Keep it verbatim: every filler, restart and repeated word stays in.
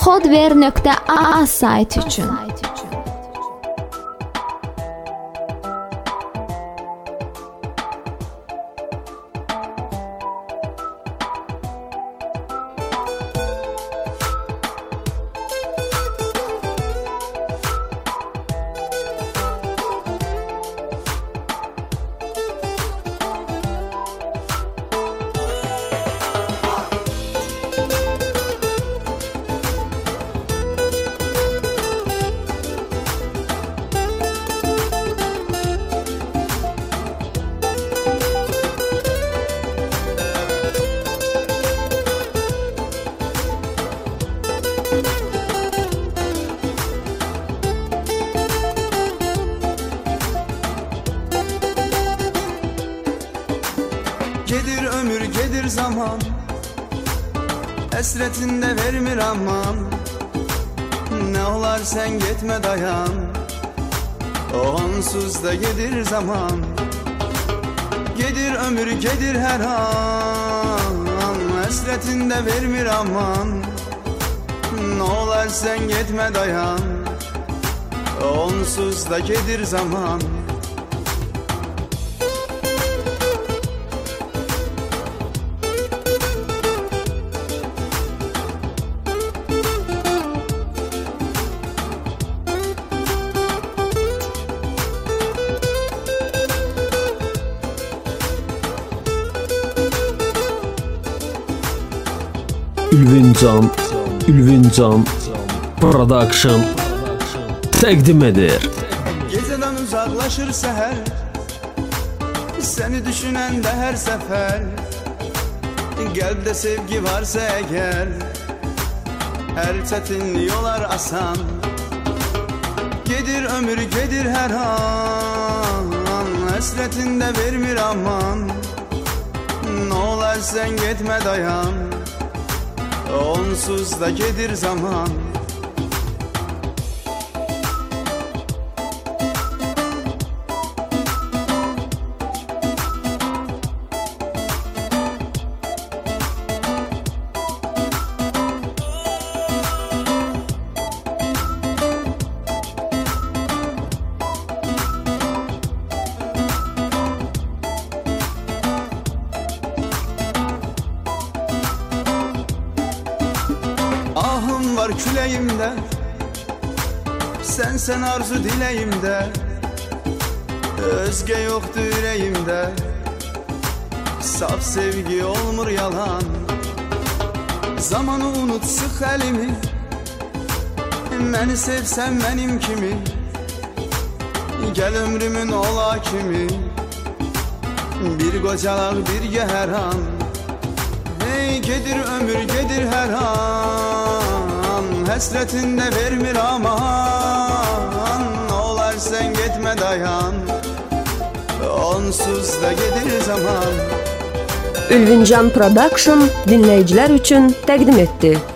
podver nöqtə a sayt üçün. Gedir ömür, gedir zaman, esretinde vermir aman. Ne olar sen gitme dayan, onsuz da gedir zaman. Gedir ömür, gedir her an, esretinde vermir aman. Ne olar sen gitme dayan, onsuz da gedir zaman. Ülvincan, Ülvincan Production təqdim edir. Geceden uzaklaşır seher, seni düşünen de her sefer. Kalpte sevgi varsa eğer, her çetin yollar asan. Gedir ömür, gedir her an, esretinde vermir aman. Ne olar sen gitme dayan, onsuz da gedir zaman. Ahım var küləyimdə, sen sen arzu diləyimdə. Özge yoktu ürəyimdə, saf sevgi olmur yalan. Zamanı unut, sıx əlimi, məni sevsən mənim kimi. Gəl ömrümün ola kimi, bir qocalaq birgə hər an. Hey gedir ömür, gedir her an, hasretinde vermir aman. Ne olar sen gitme dayan, onsuz da gedir zaman. Ülvincan Production dinləyicilər üçün təqdim etdi.